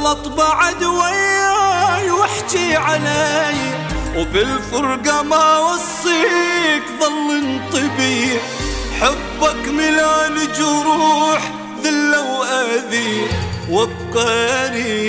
غلط بعد وياي واحكي علي، وبالفرقة ما وصيك ظل انطبي، حبك ملان جروح ذلة وأذي وابقى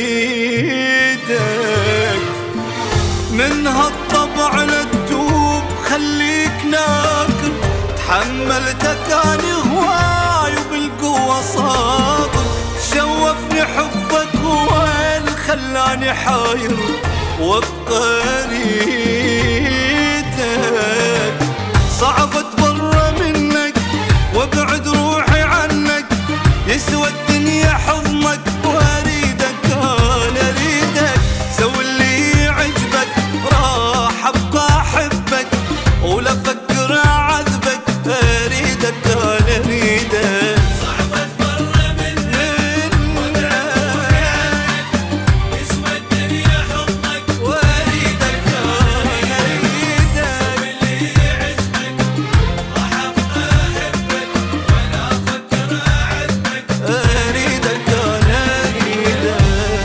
اريدك. من هالطبع لتوب خليك ناكر، تحملتك اني هواي وبالقوة صابر، شوفني حبك وين خلاني حاير وابقى اريدك. صعب اتبرى منك وابعد روحي عنك، يسوى الدنيا حضنك واريدك انا اريدك. سوي اللي يعجبك راح ابقى احبك، ولا افكر اعذبك اريدك انا اريدك. صعب اتبرى منك وابعد عنك، يسوى الدنيا حضنك واريدك انا اريدك. سوي اللي يعجبك راح ابقى احبك، ولا افكر اعذبك اريدك انا اريدك.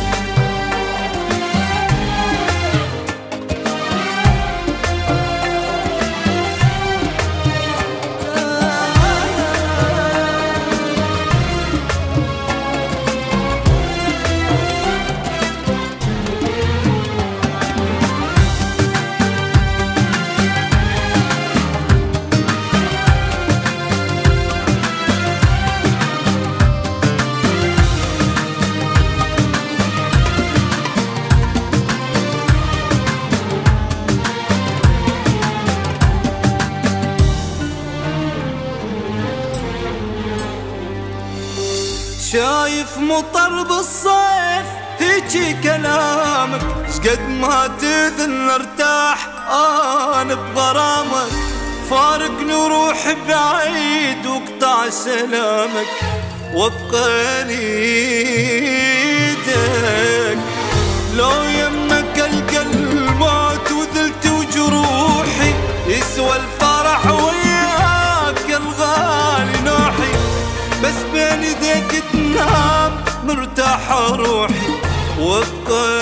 شايف مطر بالصيف هيجي كلامك، شقد ما تذل ارتاح انا بغرامك، فارقني وروح بعيد واقطع سلامك وابقى اريدك. لو يمك القى الموت وذلت وجروحي، يسوى الفرح وياك الغالي نوحي، بس بين ايديك تنام مرتاحة روحي وابقى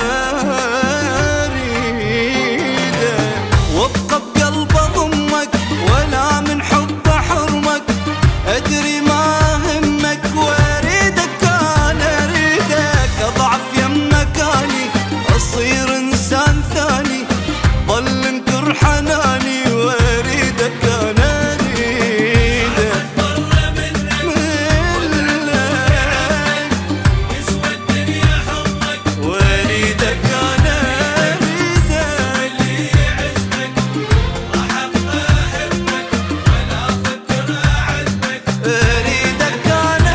اريدك. وابقى بقلب اضمك ولا من حب احرمك، ادري ما همك واريدك انا اريدك. اضعف يمك اني اصير انسان ثاني، ظل انكر حناني واريدك انا اريدك. اتبرى منك يسوى الدنيا حضنك، واريدك انا اريدك. اللي يعجبك راح ابقى احبك، ولا افكر اعذبك اريدك انا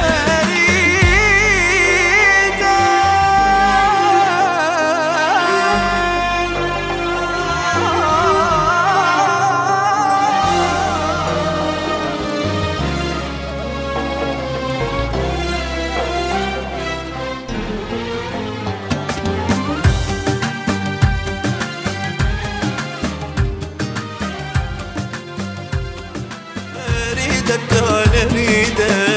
اريدك.